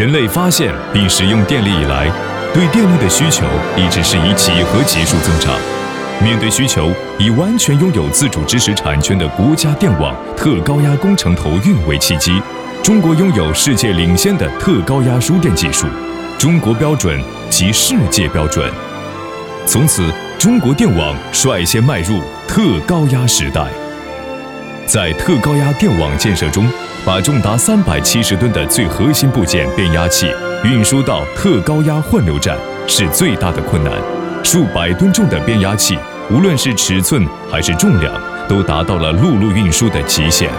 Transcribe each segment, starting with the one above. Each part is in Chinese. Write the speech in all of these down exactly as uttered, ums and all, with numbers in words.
人类发现并使用电力以来，对电力的需求一直是以几何级数增长。面对需求，以完全拥有自主知识产权的国家电网特高压工程投运为契机，中国拥有世界领先的特高压输电技术，中国标准及世界标准。从此，中国电网率先迈入特高压时代。在特高压电网建设中，把重达三百七十吨的最核心部件变压器运输到特高压换流站是最大的困难。数百吨重的变压器，无论是尺寸还是重量，都达到了陆路运输的极限。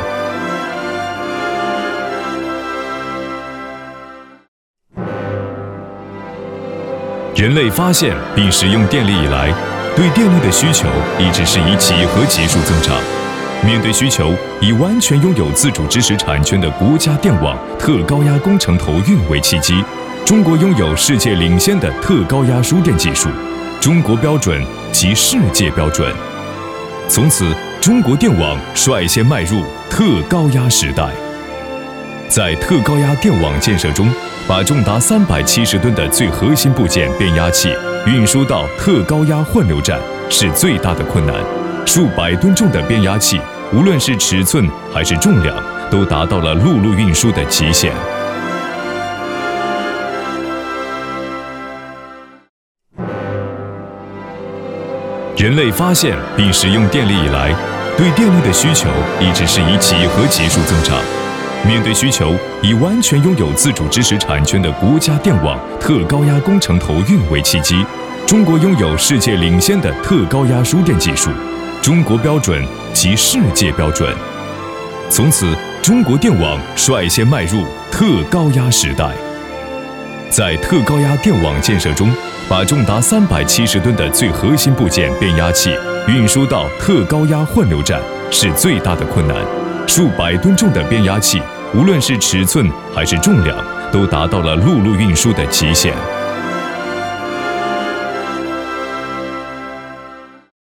人类发现并使用电力以来，对电力的需求一直是以几何级数增长。面对需求，以完全拥有自主知识产权的国家电网特高压工程投运为契机，中国拥有世界领先的特高压输电技术，中国标准及世界标准。从此，中国电网率先迈入特高压时代。在特高压电网建设中，把重达三百七十吨的最核心部件变压器运输到特高压换流站是最大的困难。数百吨重的变压器，无论是尺寸还是重量，都达到了陆路运输的极限。人类发现并使用电力以来，对电力的需求一直是以几何级数增长。面对需求，以完全拥有自主知识产权的国家电网特高压工程投运为契机，中国拥有世界领先的特高压输电技术，中国标准及世界标准。从此，中国电网率先迈入特高压时代。在特高压电网建设中，把重达三百七十吨的最核心部件变压器运输到特高压换流站是最大的困难。数百吨重的变压器，无论是尺寸还是重量，都达到了陆路运输的极限。